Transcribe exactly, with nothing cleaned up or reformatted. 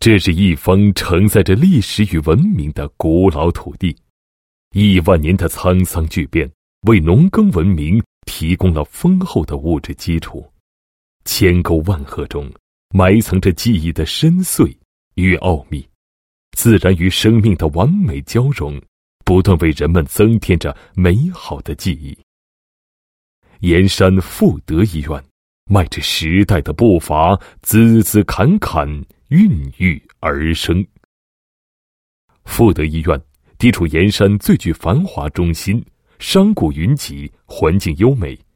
这是一方承载着历史与文明的古老土地，亿万年的沧桑巨变为农耕文明提供了丰厚的物质基础，千沟万壑中埋藏着记忆的深邃与奥秘，自然与生命的完美交融，不断为人们增添着美好的记忆。盐山妇德医院迈着时代的步伐，孜孜坎坎孕育而生。妇德医院地处盐山最具繁华中心，商贾云集，环境优美，